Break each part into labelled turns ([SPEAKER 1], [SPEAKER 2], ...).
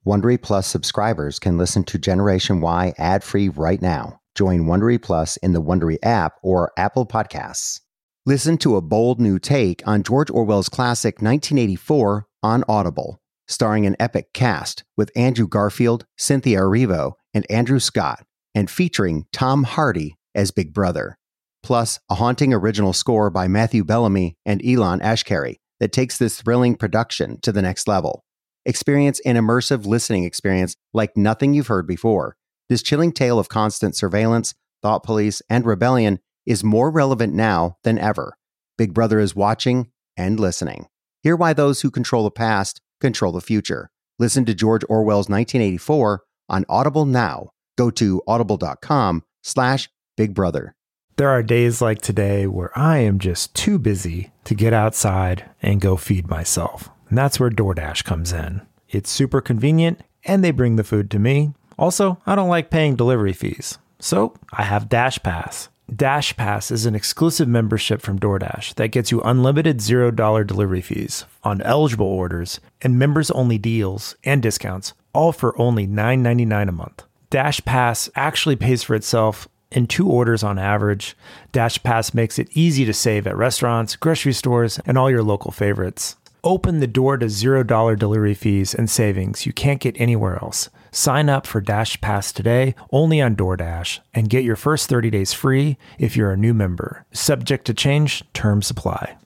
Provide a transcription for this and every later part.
[SPEAKER 1] Wondery Plus subscribers can listen to Generation Y ad-free right now. Join Wondery Plus in the Wondery app or Apple Podcasts. Listen to a bold new take on George Orwell's classic 1984 on Audible, starring an epic cast with Andrew Garfield, Cynthia Erivo, and Andrew Scott, and featuring Tom Hardy as Big Brother. Plus, a haunting original score by Matthew Bellamy and Elon Ashkari that takes this thrilling production to the next level. Experience an immersive listening experience like nothing you've heard before. This chilling tale of constant surveillance, thought police, and rebellion is more relevant now than ever. Big Brother is watching and listening. Hear why those who control the past control the future. Listen to George Orwell's 1984 on Audible now. Go to audible.com/Big Brother.
[SPEAKER 2] There are days like today where I am just too busy to get outside and go feed myself. And that's where DoorDash comes in. It's super convenient and they bring the food to me. Also, I don't like paying delivery fees. So I have Dash Pass. Dash Pass is an exclusive membership from DoorDash that gets you unlimited $0 delivery fees on eligible orders and members-only deals and discounts, all for only $9.99 a month. Dash Pass actually pays for itself in 2 orders on average. Dash Pass makes it easy to save at restaurants, grocery stores, and all your local favorites. Open the door to $0 delivery fees and savings you can't get anywhere else. Sign up for Dash Pass today, only on DoorDash, and get your first 30 days free if you're a new member. Subject to change, terms apply.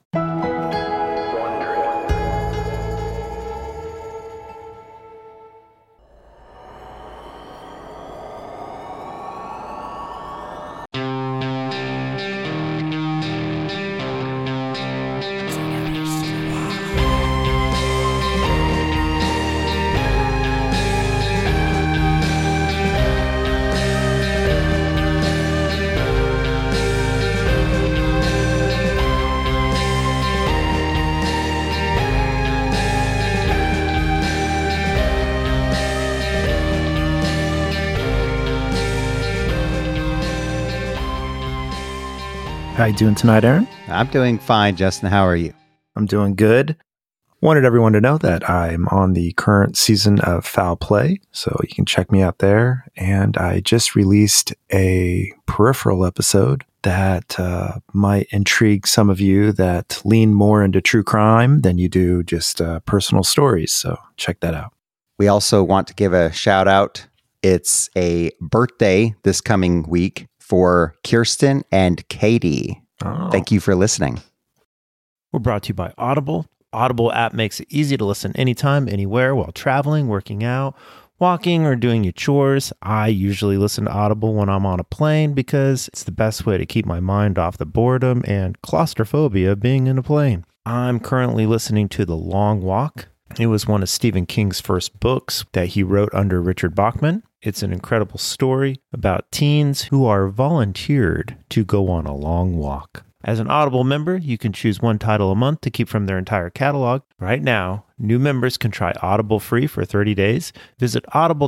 [SPEAKER 2] How you doing tonight, Aaron?
[SPEAKER 1] I'm doing fine, Justin. How are you?
[SPEAKER 2] I'm doing good. Wanted everyone to know that I'm on the current season of Foul Play, so you can check me out there. And I just released a peripheral episode that might intrigue some of you that lean more into true crime than you do just personal stories. So check that out.
[SPEAKER 1] We also want to give a shout out. It's a birthday this coming week for Kirsten and Katie.
[SPEAKER 2] Oh.
[SPEAKER 1] Thank you for listening.
[SPEAKER 3] We're brought to you by Audible. Audible app makes it easy to listen anytime, anywhere, while traveling, working out, walking, or doing your chores. I usually listen to Audible when I'm on a plane because it's the best way to keep my mind off the boredom and claustrophobia of being in a plane. I'm currently listening to The Long Walk. It was one of Stephen King's first books that he wrote under Richard Bachman. It's an incredible story about teens who are volunteered to go on a long walk. As an Audible member, you can choose one title a month to keep from their entire catalog. Right now, new members can try Audible free for 30 days. Visit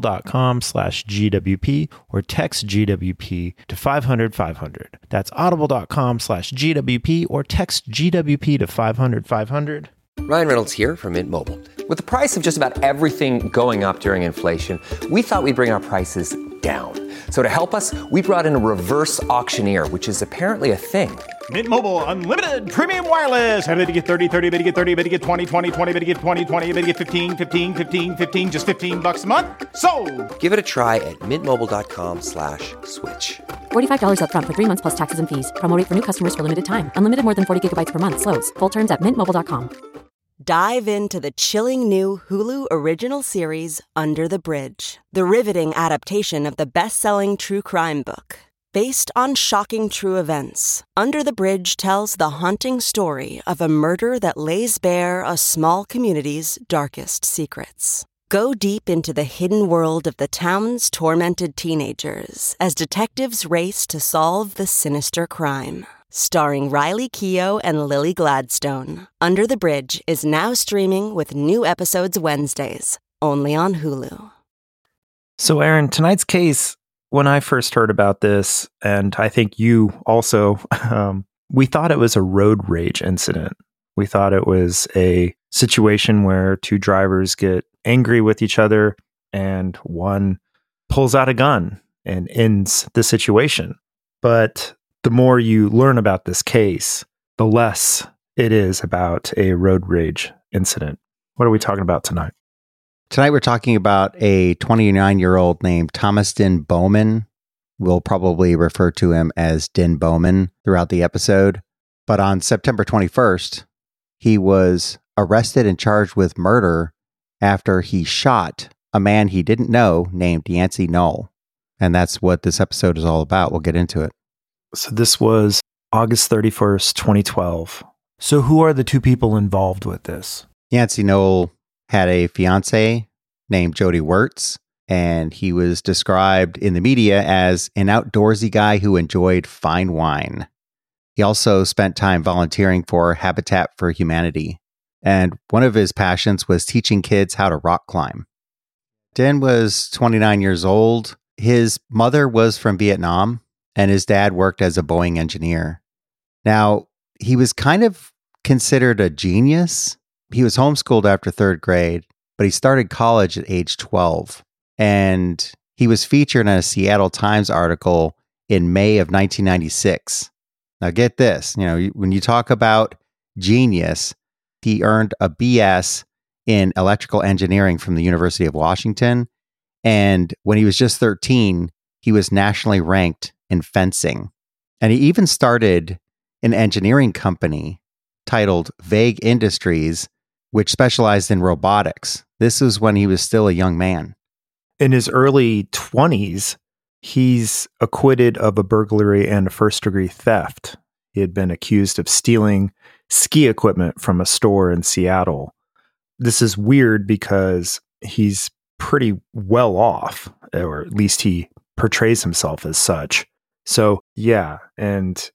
[SPEAKER 3] audible.com/GWP or text GWP to 500-500. That's audible.com/GWP or text GWP to 500-500.
[SPEAKER 4] Ryan Reynolds here from Mint Mobile. With the price of just about everything going up during inflation, we thought we'd bring our prices down. So to help us, we brought in a reverse auctioneer, which is apparently a thing.
[SPEAKER 5] Mint Mobile Unlimited Premium Wireless. How to get 30, 30, bit to get 30, bit to get 20, 20, 20, bit to get 20, 20, bit to get 15, 15, 15, 15, just $15 a month? Sold!
[SPEAKER 4] Give it a try at mintmobile.com/switch.
[SPEAKER 6] $45 up front for 3 months plus taxes and fees. Promo rate for new customers for limited time. Unlimited more than 40 gigabytes per month. Slows full terms at mintmobile.com.
[SPEAKER 7] Dive into the chilling new Hulu original series, Under the Bridge, the riveting adaptation of the best-selling true crime book. Based on shocking true events, Under the Bridge tells the haunting story of a murder that lays bare a small community's darkest secrets. Go deep into the hidden world of the town's tormented teenagers as detectives race to solve the sinister crime. Starring Riley Keough and Lily Gladstone, Under the Bridge is now streaming with new episodes Wednesdays, only on Hulu.
[SPEAKER 2] So, Aaron, tonight's case, when I first heard about this, and I think you also, we thought it was a road rage incident. We thought it was a situation where two drivers get angry with each other and one pulls out a gun and ends the situation. But the more you learn about this case, the less it is about a road rage incident. What are we talking about tonight?
[SPEAKER 1] Tonight we're talking about a 29-year-old named Thomas Din Bowman. We'll probably refer to him as Din Bowman throughout the episode. But on September 21st, he was arrested and charged with murder after he shot a man he didn't know named Yancey Knoll. And that's what this episode is all about. We'll get into it.
[SPEAKER 2] So this was August 31st, 2012. So who are the two people involved with this?
[SPEAKER 1] Yancey Knoll had a fiancée named Jody Wirtz, and he was described in the media as an outdoorsy guy who enjoyed fine wine. He also spent time volunteering for Habitat for Humanity, and one of his passions was teaching kids how to rock climb. Din was 29 years old. His mother was from Vietnam, and his dad worked as a Boeing engineer. Now, he was kind of considered a genius. He was homeschooled after third grade, but he started college at age 12. And he was featured in a Seattle Times article in May of 1996. Now get this, when you talk about genius, he earned a BS in electrical engineering from the University of Washington. And when he was just 13, he was nationally ranked in fencing. And he even started an engineering company titled Vague Industries, which specialized in robotics. This was when he was still a young man.
[SPEAKER 2] In his early 20s, he's acquitted of a burglary and a first-degree theft. He had been accused of stealing ski equipment from a store in Seattle. This is weird because he's pretty well off, or at least he portrays himself as such. So, yeah, and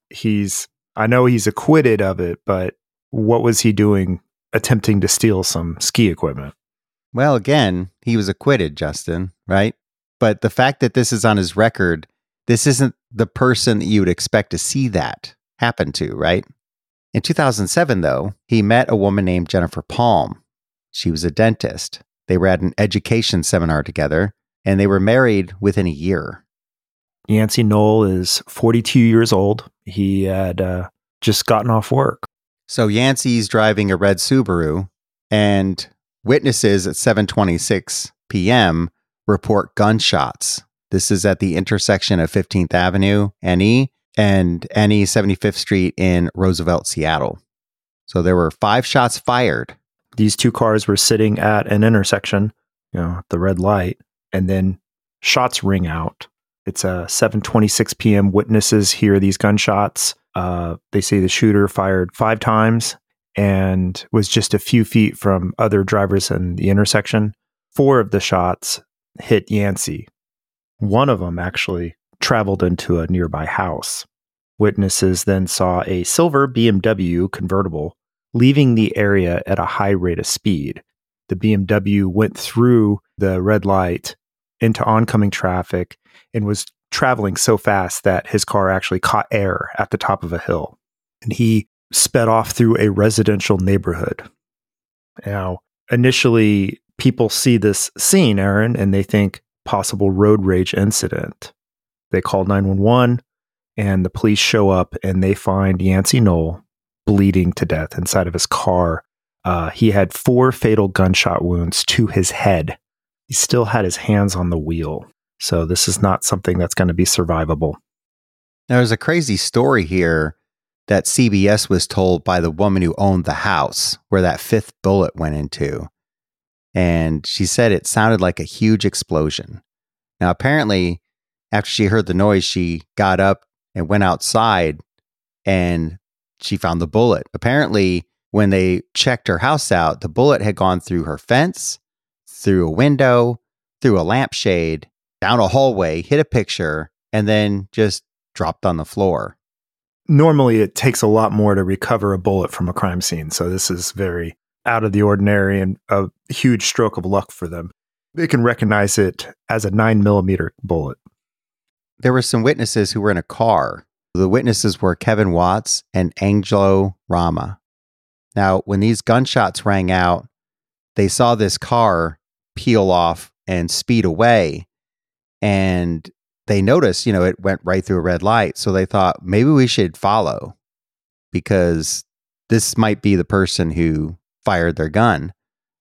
[SPEAKER 2] I know he's acquitted of it, but what was he doing attempting to steal some ski equipment?
[SPEAKER 1] Well, again, he was acquitted, Justin, right? But the fact that this is on his record, this isn't the person that you would expect to see that happen to, right? In 2007, though, he met a woman named Jennifer Palm. She was a dentist. They were at an education seminar together, and they were married within a year.
[SPEAKER 2] Yancey Knoll is 42 years old. He had just gotten off work.
[SPEAKER 1] So Yancey's driving a red Subaru, and witnesses at 7:26 p.m. report gunshots. This is at the intersection of 15th Avenue, NE, and NE 75th Street in Roosevelt, Seattle. So there were 5 shots fired.
[SPEAKER 2] These two cars were sitting at an intersection, the red light, and then shots ring out. It's 7:26 p.m. Witnesses hear these gunshots. They say the shooter fired 5 times and was just a few feet from other drivers in the intersection. 4 of the shots hit Yancey. One of them actually traveled into a nearby house. Witnesses then saw a silver BMW convertible leaving the area at a high rate of speed. The BMW went through the red light into oncoming traffic and was traveling so fast that his car actually caught air at the top of a hill. And he sped off through a residential neighborhood. Now, initially, people see this scene, Aaron, and they think possible road rage incident. They call 911, and the police show up, and they find Yancey Knoll bleeding to death inside of his car. He had 4 fatal gunshot wounds to his head. He still had his hands on the wheel. So this is not something that's going to be survivable.
[SPEAKER 1] There's a crazy story here that CBS was told by the woman who owned the house where that 5th bullet went into. And she said it sounded like a huge explosion. Now, apparently, after she heard the noise, she got up and went outside and she found the bullet. Apparently, when they checked her house out, the bullet had gone through her fence, through a window, through a lampshade, down a hallway, hit a picture, and then just dropped on the floor.
[SPEAKER 2] Normally, it takes a lot more to recover a bullet from a crime scene. So this is very out of the ordinary and a huge stroke of luck for them. They can recognize it as a 9mm bullet.
[SPEAKER 1] There were some witnesses who were in a car. The witnesses were Kevin Watts and Angelo Rama. Now, when these gunshots rang out, they saw this car peel off and speed away. And they noticed, it went right through a red light. So they thought maybe we should follow because this might be the person who fired their gun.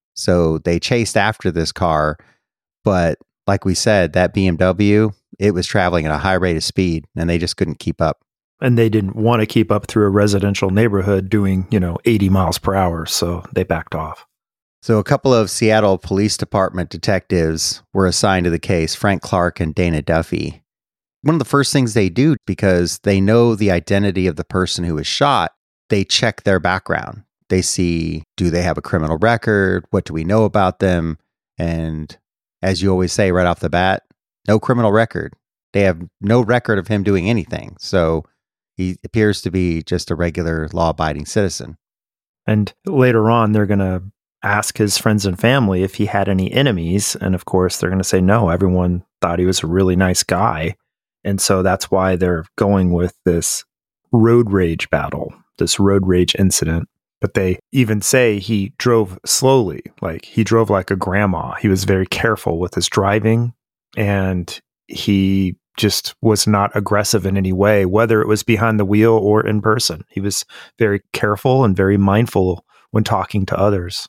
[SPEAKER 1] So they chased after this car. But like we said, that BMW, it was traveling at a high rate of speed and they just couldn't keep up.
[SPEAKER 2] And they didn't want to keep up through a residential neighborhood doing, 80 miles per hour. So they backed off.
[SPEAKER 1] So a couple of Seattle Police Department detectives were assigned to the case, Frank Clark and Dana Duffy. One of the first things they do, because they know the identity of the person who was shot, they check their background. They see, do they have a criminal record? What do we know about them? And as you always say right off the bat, no criminal record. They have no record of him doing anything. So he appears to be just a regular law-abiding citizen.
[SPEAKER 2] And later on, they're going to ask his friends and family if he had any enemies. And of course, they're going to say no. Everyone thought he was a really nice guy. And so that's why they're going with this road rage battle, this road rage incident. But they even say he drove slowly, like he drove like a grandma. He was very careful with his driving, and he just was not aggressive in any way, whether it was behind the wheel or in person. He was very careful and very mindful when talking to others.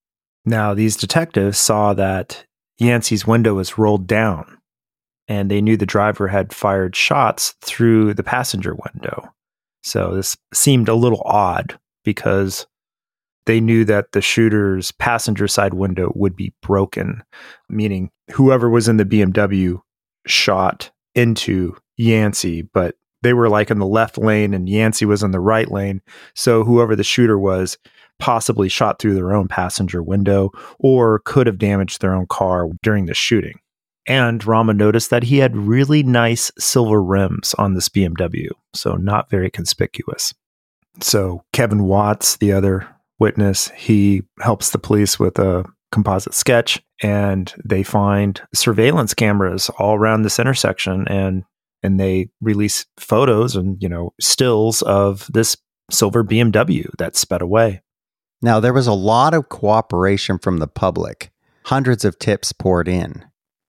[SPEAKER 2] Now, these detectives saw that Yancey's window was rolled down, and they knew the driver had fired shots through the passenger window. So this seemed a little odd because they knew that the shooter's passenger side window would be broken, meaning whoever was in the BMW shot into Yancey, but they were like in the left lane and Yancey was in the right lane. So whoever the shooter was possibly shot through their own passenger window or could have damaged their own car during the shooting. And Rama noticed that he had really nice silver rims on this BMW, so not very conspicuous. So Kevin Watts, the other witness, he helps the police with a composite sketch, and they find surveillance cameras all around this intersection, and they release photos and, stills of this silver BMW that sped away.
[SPEAKER 1] Now, there was a lot of cooperation from the public. Hundreds of tips poured in.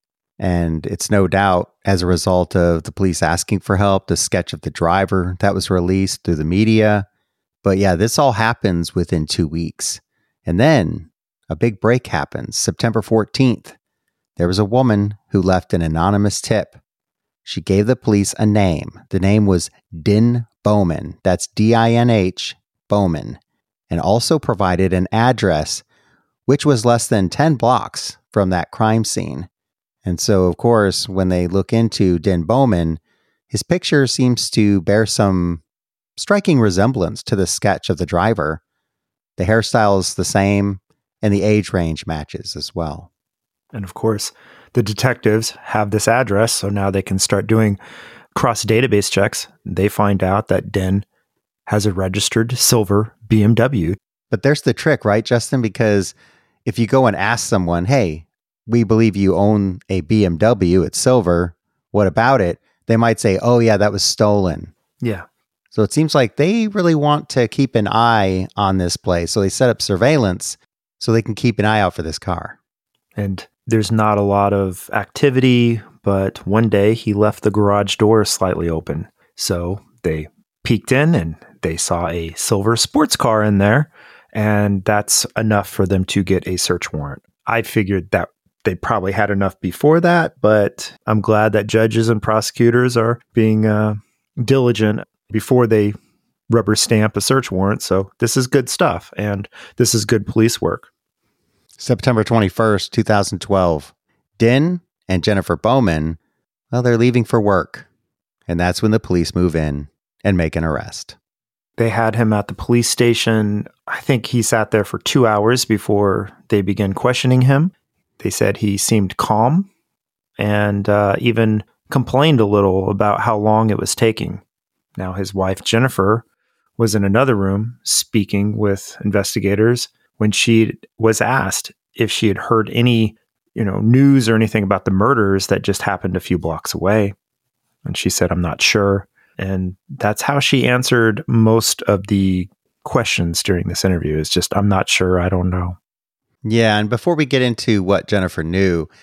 [SPEAKER 1] And it's no doubt as a result of the police asking for help, the sketch of the driver that was released through the media. But yeah, this all happens within 2 weeks. And then a big break happens. September 14th, there was a woman who left an anonymous tip. She gave the police a name. The name was Din Bowman. That's D-I-N-H, Bowman. And also provided an address, which was less than 10 blocks from that crime scene. And so, of course, when they look into Din Bowman, his picture seems to bear some striking resemblance to the sketch of the driver. The hairstyle is the same, and the age range matches as well.
[SPEAKER 2] And of course, the detectives have this address, so now they can start doing cross-database checks. They find out that Din has a registered silver BMW.
[SPEAKER 1] But there's the trick, right, Justin? Because if you go and ask someone, hey, we believe you own a BMW, it's silver, what about it? They might say, oh yeah, that was stolen.
[SPEAKER 2] Yeah.
[SPEAKER 1] So it seems like they really want to keep an eye on this place. So they set up surveillance so they can keep an eye out for this car.
[SPEAKER 2] And there's not a lot of activity, but one day he left the garage door slightly open. So they peeked in and they saw a silver sports car in there. And that's enough for them to get a search warrant. I figured that they probably had enough before that, but I'm glad that judges and prosecutors are being diligent before they rubber stamp a search warrant. So this is good stuff, and this is good police work.
[SPEAKER 1] September 21st, 2012. Din and Jennifer Bowman, well, they're leaving for work. And that's when the police move in and make an arrest.
[SPEAKER 2] They had him at the police station. I think he sat there for 2 hours before they began questioning him. They said he seemed calm and even complained a little about how long it was taking. Now, his wife, Jennifer, was in another room speaking with investigators when she was asked if she had heard any, news or anything about the murders that just happened a few blocks away. And she said, I'm not sure. And that's how she answered most of the questions during this interview. Is just, I'm not sure. I don't know.
[SPEAKER 1] Yeah. And before we get into what Jennifer knew,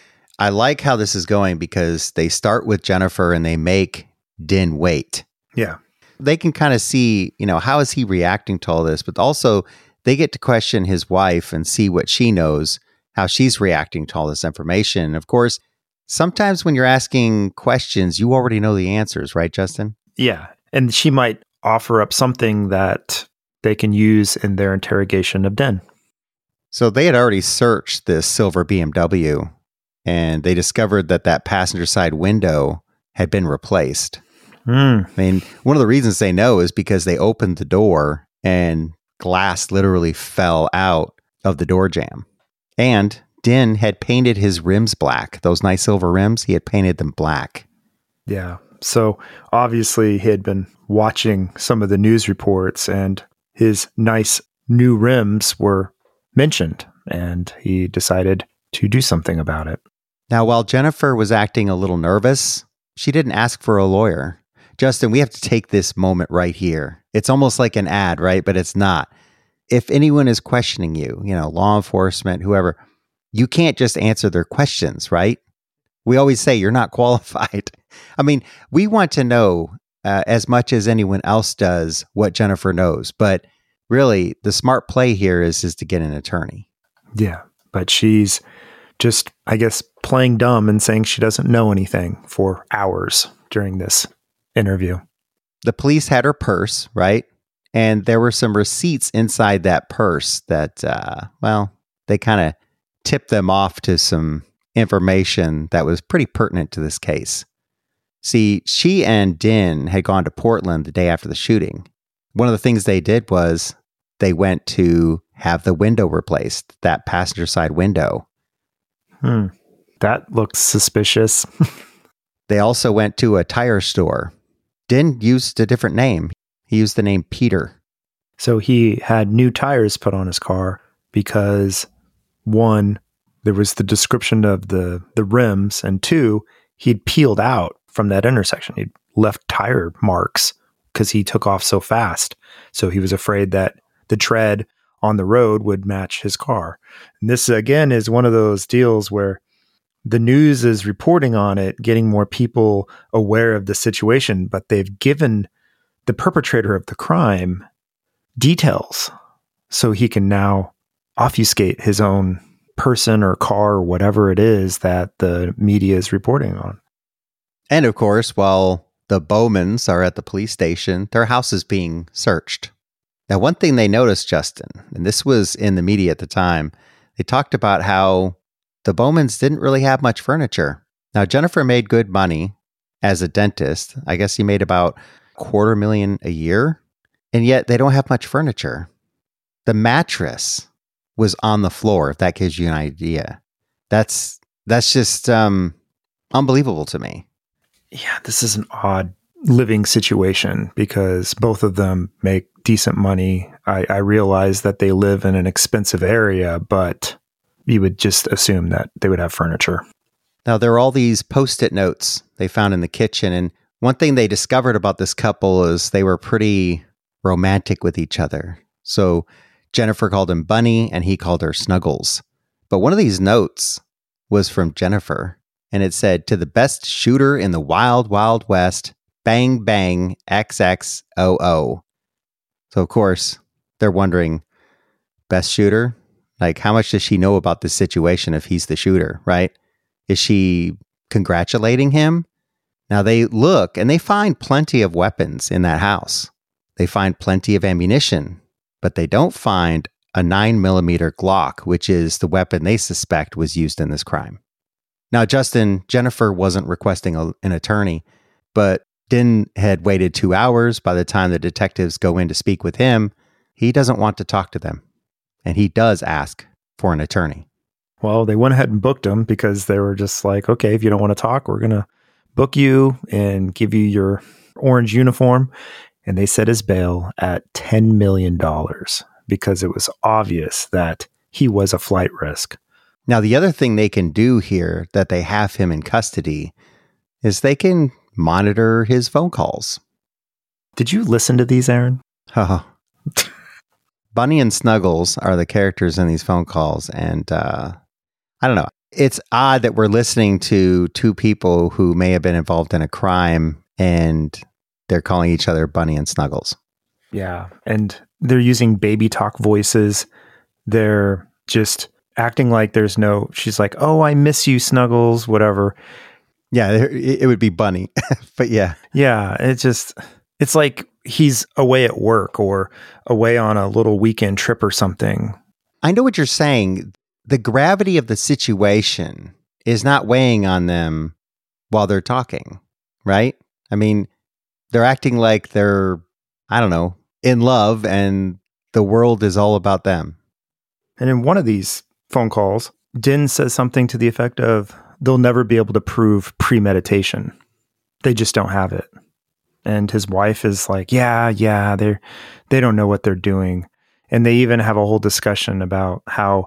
[SPEAKER 1] I like how this is going because they start with Jennifer and they make Din wait.
[SPEAKER 2] Yeah.
[SPEAKER 1] They can kind of see, how is he reacting to all this? But also they get to question his wife and see what she knows, how she's reacting to all this information. And of course, sometimes when you're asking questions, you already know the answers, right, Justin?
[SPEAKER 2] Yeah. And she might offer up something that they can use in their interrogation of Den.
[SPEAKER 1] So they had already searched this silver BMW and they discovered that passenger side window had been replaced. I mean, one of the reasons they know is because they opened the door and glass literally fell out of the door jamb. And Din had painted his rims black. Those nice silver rims, he had painted them black.
[SPEAKER 2] Yeah. So obviously he had been watching some of the news reports and his nice new rims were mentioned and he decided to do something about it.
[SPEAKER 1] Now, while Jennifer was acting a little nervous, she didn't ask for a lawyer. Justin, we have to take this moment right here. It's almost like an ad, right? But it's not. If anyone is questioning you, law enforcement, whoever, you can't just answer their questions, right? We always say you're not qualified. I mean, we want to know as much as anyone else does what Jennifer knows. But really, the smart play here is to get an attorney.
[SPEAKER 2] Yeah, but she's just, I guess, playing dumb and saying she doesn't know anything for hours during this interview.
[SPEAKER 1] The police had her purse, right? And there were some receipts inside that purse that, they kind of tipped them off to some information that was pretty pertinent to this case. See, she and Din had gone to Portland the day after the shooting. One of the things they did was they went to have the window replaced, that passenger side window.
[SPEAKER 2] That looks suspicious.
[SPEAKER 1] They also went to a tire store. Din used a different name. He used the name Peter.
[SPEAKER 2] So he had new tires put on his car because, one, there was the description of the rims, and two, he'd peeled out from that intersection. He'd left tire marks because he took off so fast. So he was afraid that the tread on the road would match his car. And this, again, is one of those deals where the news is reporting on it, getting more people aware of the situation, but they've given the perpetrator of the crime details so he can now obfuscate his own person or car or whatever it is that the media is reporting on.
[SPEAKER 1] And of course, while the Bowmans are at the police station, their house is being searched. Now, one thing they noticed, Justin, and this was in the media at the time, they talked about how the Bowmans didn't really have much furniture. Now, Jennifer made good money as a dentist. I guess he made about $250,000 a year, and yet they don't have much furniture. The mattress was on the floor, if that gives you an idea. That's just unbelievable to me.
[SPEAKER 2] Yeah, this is an odd living situation because both of them make decent money. I realize that they live in an expensive area, but you would just assume that they would have furniture.
[SPEAKER 1] Now, there are all these Post-it notes they found in the kitchen, and one thing they discovered about this couple is they were pretty romantic with each other. So Jennifer called him Bunny, and he called her Snuggles. But one of these notes was from Jennifer, and it said, "To the best shooter in the wild, wild west, bang, bang, XXOO." So, of course, they're wondering, best shooter? Like, how much does she know about this situation if he's the shooter, right? Is she congratulating him? Now, they look and they find plenty of weapons in that house. They find plenty of ammunition, but they don't find a 9mm Glock, which is the weapon they suspect was used in this crime. Now, Justin, Jennifer wasn't requesting an attorney, but Din had waited 2 hours. By the time the detectives go in to speak with him, he doesn't want to talk to them. And he does ask for an attorney.
[SPEAKER 2] Well, they went ahead and booked him because they were just like, okay, if you don't want to talk, we're going to book you and give you your orange uniform. And they set his bail at $10 million because it was obvious that he was a flight risk.
[SPEAKER 1] Now, the other thing they can do here that they have him in custody is they can monitor his phone calls.
[SPEAKER 2] Did you listen to these, Aaron?
[SPEAKER 1] Bunny and Snuggles are the characters in these phone calls. And I don't know. It's odd that we're listening to two people who may have been involved in a crime and they're calling each other Bunny and Snuggles.
[SPEAKER 2] Yeah. And they're using baby talk voices. They're just acting like there's no, she's like, oh, I miss you, Snuggles, whatever.
[SPEAKER 1] Yeah, it would be Bunny. But yeah.
[SPEAKER 2] Yeah. It's like he's away at work or away on a little weekend trip or something.
[SPEAKER 1] I know what you're saying. The gravity of the situation is not weighing on them while they're talking, right? I mean, they're acting like they're, I don't know, in love and the world is all about them.
[SPEAKER 2] And in one of these phone calls, Din says something to the effect of, they'll never be able to prove premeditation. They just don't have it. And his wife is like, yeah, they don't know what they're doing. And they even have a whole discussion about how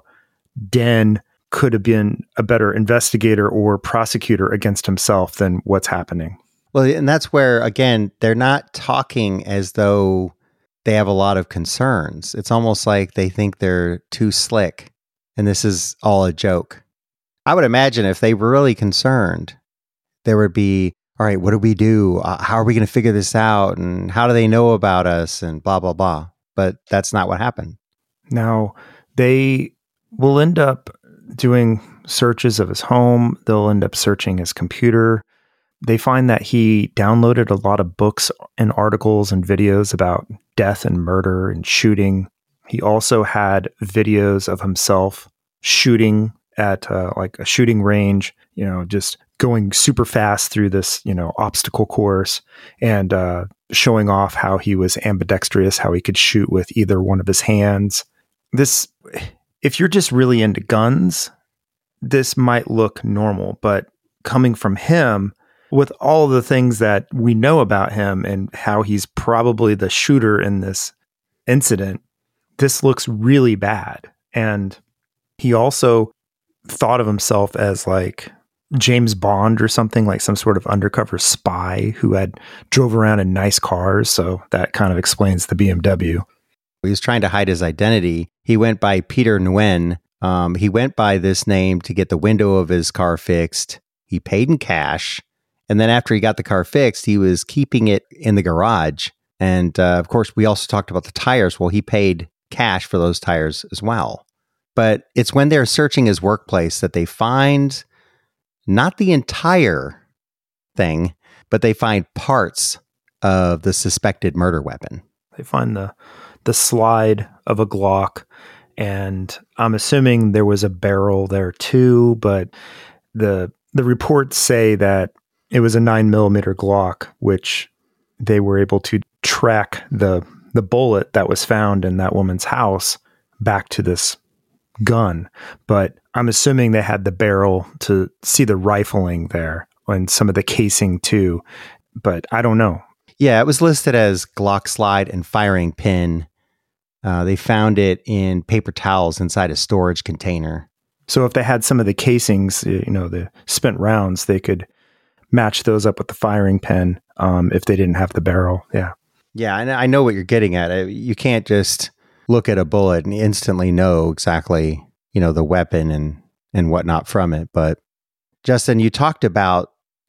[SPEAKER 2] Din could have been a better investigator or prosecutor against himself than what's happening.
[SPEAKER 1] Well, and that's where, again, they're not talking as though they have a lot of concerns. It's almost like they think they're too slick and this is all a joke. I would imagine if they were really concerned, there would be, all right, what do we do? How are we going to figure this out? And how do they know about us? And blah, blah, blah. But that's not what happened.
[SPEAKER 2] Now, they will end up doing searches of his home. They'll end up searching his computer. They find that he downloaded a lot of books and articles and videos about death and murder and shooting. He also had videos of himself shooting at like a shooting range, just going super fast through this, obstacle course and showing off how he was ambidextrous, how he could shoot with either one of his hands. This, if you're just really into guns, this might look normal, but coming from him, with all the things that we know about him and how he's probably the shooter in this incident, this looks really bad. And he also thought of himself as like James Bond or something, like some sort of undercover spy who had drove around in nice cars. So that kind of explains the BMW.
[SPEAKER 1] He was trying to hide his identity. He went by Peter Nguyen. He went by this name to get the window of his car fixed. He paid in cash. And then after he got the car fixed, he was keeping it in the garage. And of course, we also talked about the tires. Well, he paid cash for those tires as well. But it's when they're searching his workplace that they find not the entire thing, but they find parts of the suspected murder weapon.
[SPEAKER 2] They find the slide of a Glock, and I'm assuming there was a barrel there too, but the reports say that it was a 9mm Glock, which they were able to track the bullet that was found in that woman's house back to this gun. But I'm assuming they had the barrel to see the rifling there and some of the casing too. But I don't know.
[SPEAKER 1] Yeah, it was listed as Glock slide and firing pin. They found it in paper towels inside a storage container.
[SPEAKER 2] So if they had some of the casings, the spent rounds, they could match those up with the firing pin if they didn't have the barrel. Yeah.
[SPEAKER 1] Yeah, and I know what you're getting at. You can't just look at a bullet and instantly know exactly, the weapon and whatnot from it. But Justin, you talked about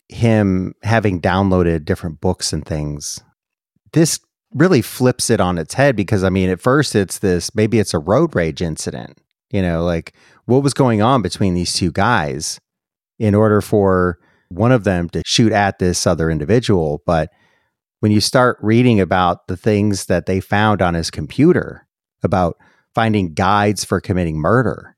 [SPEAKER 1] him having downloaded different books and things. This really flips it on its head because, at first maybe it's a road rage incident, like what was going on between these two guys in order for one of them to shoot at this other individual. But when you start reading about the things that they found on his computer about finding guides for committing murder,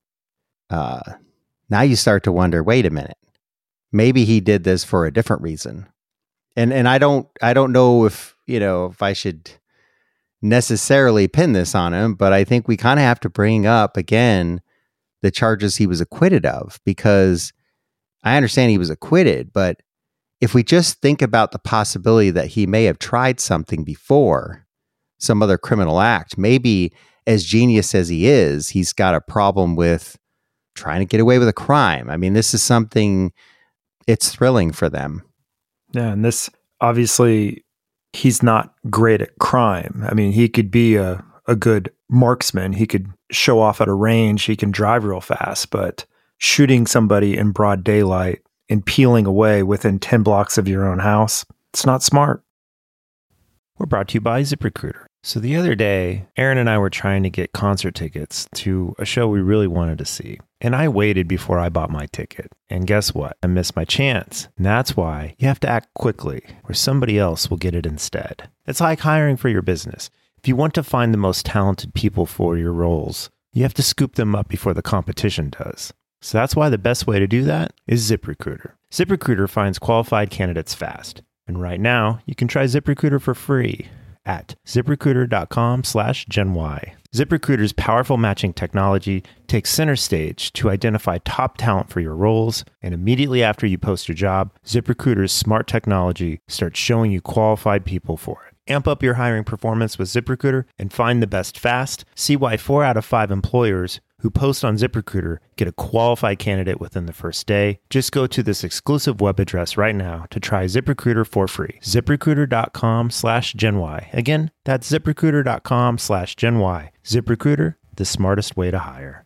[SPEAKER 1] now you start to wonder, wait a minute, maybe he did this for a different reason. And I don't know if I should necessarily pin this on him, but I think we kind of have to bring up again the charges he was acquitted of, because I understand he was acquitted, but if we just think about the possibility that he may have tried something before, some other criminal act, maybe as genius as he is, he's got a problem with trying to get away with a crime. This is something, it's thrilling for them.
[SPEAKER 2] Yeah, and this, obviously, he's not great at crime. He could be a good marksman. He could show off at a range. He can drive real fast, but shooting somebody in broad daylight and peeling away within 10 blocks of your own house. It's not smart.
[SPEAKER 3] We're brought to you by ZipRecruiter. So the other day, Aaron and I were trying to get concert tickets to a show we really wanted to see. And I waited before I bought my ticket. And guess what? I missed my chance. And that's why you have to act quickly, or somebody else will get it instead. It's like hiring for your business. If you want to find the most talented people for your roles, you have to scoop them up before the competition does. So that's why the best way to do that is ZipRecruiter. ZipRecruiter finds qualified candidates fast. And right now, you can try ZipRecruiter for free at ZipRecruiter.com/GenY. ZipRecruiter's powerful matching technology takes center stage to identify top talent for your roles. And immediately after you post your job, ZipRecruiter's smart technology starts showing you qualified people for it. Amp up your hiring performance with ZipRecruiter and find the best fast. See why 4 out of 5 employers who post on ZipRecruiter get a qualified candidate within the first day. Just go to this exclusive web address right now to try ZipRecruiter for free. ZipRecruiter.com/GenY. Again, that's ZipRecruiter.com/GenY. ZipRecruiter, the smartest way to hire.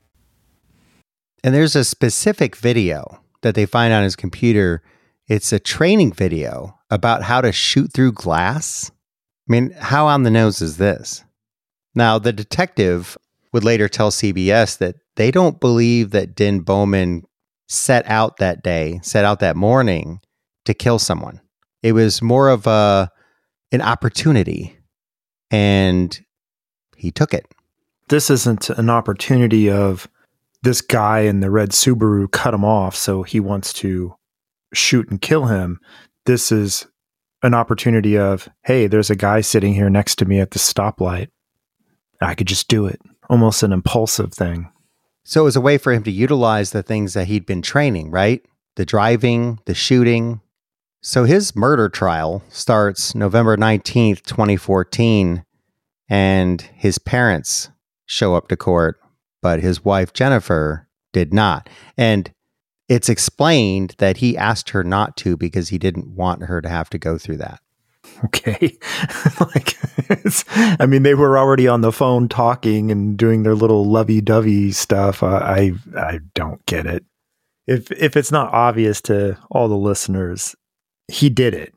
[SPEAKER 1] And there's a specific video that they find on his computer. It's a training video about how to shoot through glass. I mean, how on the nose is this? Now, the detective would later tell CBS that they don't believe that Din Bowman set out that morning to kill someone. It was more of an opportunity, and he took it.
[SPEAKER 2] This isn't an opportunity of this guy in the red Subaru cut him off, so he wants to shoot and kill him. This is an opportunity of, hey, there's a guy sitting here next to me at the stoplight. I could just do it. Almost an impulsive thing.
[SPEAKER 1] So it was a way for him to utilize the things that he'd been training, right? The driving, the shooting. So his murder trial starts November 19th, 2014, and his parents show up to court, but his wife, Jennifer, did not. And it's explained that he asked her not to because he didn't want her to have to go through that.
[SPEAKER 2] Okay. They were already on the phone talking and doing their little lovey-dovey stuff. I don't get it. If it's not obvious to all the listeners, he did it.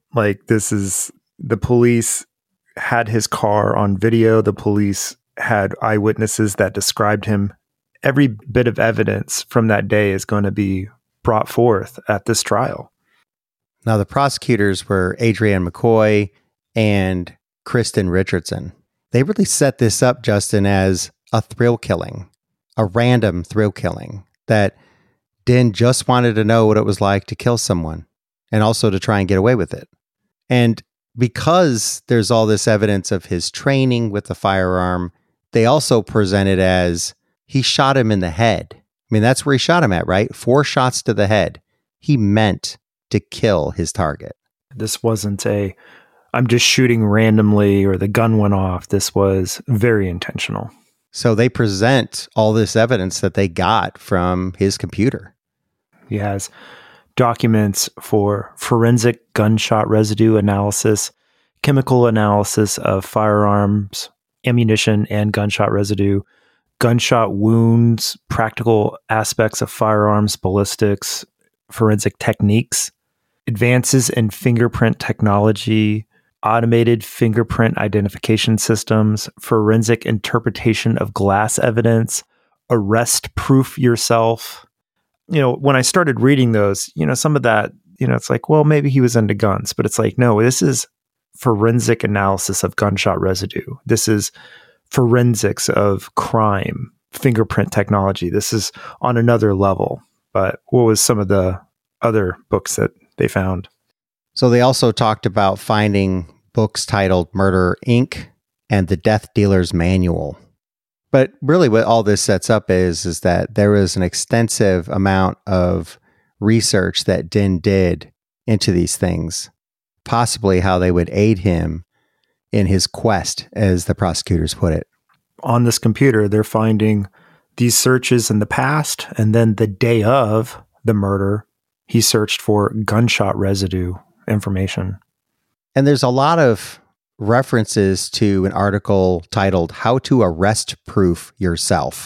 [SPEAKER 2] The police had his car on video. The police had eyewitnesses that described him. Every bit of evidence from that day is going to be brought forth at this trial.
[SPEAKER 1] Now, the prosecutors were Adrienne McCoy and Kristen Richardson. They really set this up, Justin, as a thrill killing, a random thrill killing, that Din just wanted to know what it was like to kill someone and also to try and get away with it. And because there's all this evidence of his training with the firearm, they also present it as he shot him in the head. I mean, that's where he shot him at, right? 4 shots to the head. He meant to kill his target.
[SPEAKER 2] This wasn't I'm just shooting randomly or the gun went off. This was very intentional.
[SPEAKER 1] So they present all this evidence that they got from his computer.
[SPEAKER 2] He has documents for forensic gunshot residue analysis, chemical analysis of firearms, ammunition, and gunshot residue, gunshot wounds, practical aspects of firearms, ballistics, forensic techniques, advances in fingerprint technology, automated fingerprint identification systems, forensic interpretation of glass evidence, arrest proof yourself. When I started reading those, some of that, it's like, well, maybe he was into guns, but it's like, no, this is forensic analysis of gunshot residue. This is forensics of crime, fingerprint technology. This is on another level. But what was some of the other books that they found?
[SPEAKER 1] So they also talked about finding books titled Murder, Inc. and The Death Dealer's Manual. But really what all this sets up is that there was an extensive amount of research that Din did into these things, possibly how they would aid him in his quest, as the prosecutors put it.
[SPEAKER 2] On this computer, they're finding these searches in the past, and then the day of the murder, he searched for gunshot residue information.
[SPEAKER 1] And there's a lot of references to an article titled How to Arrest Proof Yourself.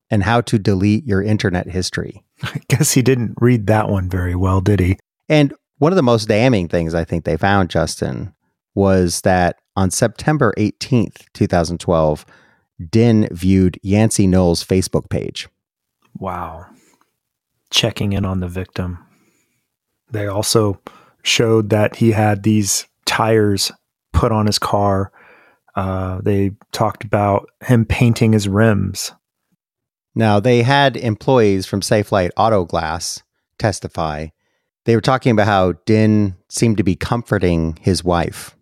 [SPEAKER 1] and how to delete your internet history.
[SPEAKER 2] I guess he didn't read that one very well, did he?
[SPEAKER 1] And one of the most damning things I think they found, Justin, was that on September 18th, 2012, Din viewed Yancey Knowles' Facebook page.
[SPEAKER 2] Wow. Checking in on the victim. They also showed that he had these tires put on his car. They talked about him painting his rims.
[SPEAKER 1] Now, they had employees from Safelite Auto Glass testify. They were talking about how Din seemed to be comforting his wife.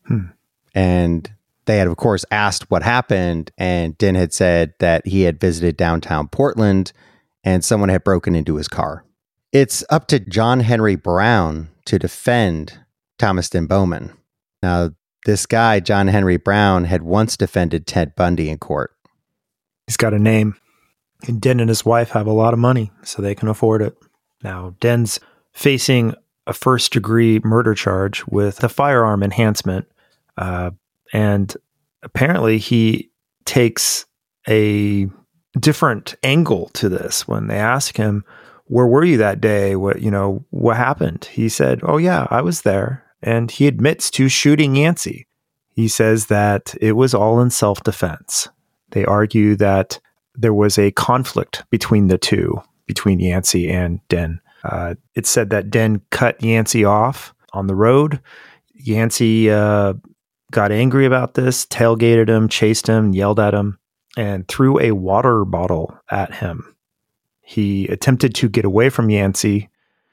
[SPEAKER 1] And they had, of course, asked what happened. And Din had said that he had visited downtown Portland and someone had broken into his car. It's up to John Henry Brown to defend Thomas Din Bowman. Now, this guy, John Henry Brown, had once defended Ted Bundy in court.
[SPEAKER 2] He's got a name. And Din and his wife have a lot of money, so they can afford it. Now, Din's facing a first-degree murder charge with a firearm enhancement. And apparently he takes a different angle to this. When they ask him, where were you that day? What happened? He said, oh yeah, I was there. And he admits to shooting Yancey. He says that it was all in self-defense. They argue that there was a conflict between the two, between Yancey and Din. It said that Din cut Yancey off on the road. Yancey got angry about this, tailgated him, chased him, yelled at him, and threw a water bottle at him. He attempted to get away from Yancey,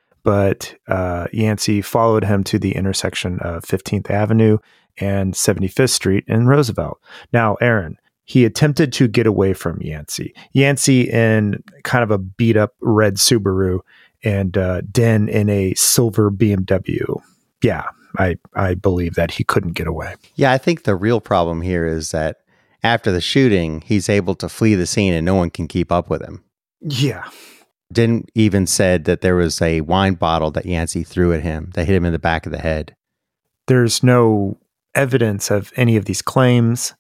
[SPEAKER 2] but Yancey followed him to the intersection of 15th Avenue and 75th Street in Roosevelt. Now, Aaron, he attempted to get away from Yancey. Yancey in kind of a beat-up red Subaru and Din in a silver BMW. Yeah, I believe that he couldn't get away.
[SPEAKER 1] Yeah, I think the real problem here is that after the shooting, he's able to flee the scene and no one can keep up with him.
[SPEAKER 2] Yeah.
[SPEAKER 1] Din even said that there was a wine bottle that Yancey threw at him that hit him in the back of the head.
[SPEAKER 2] There's no evidence of any of these claims,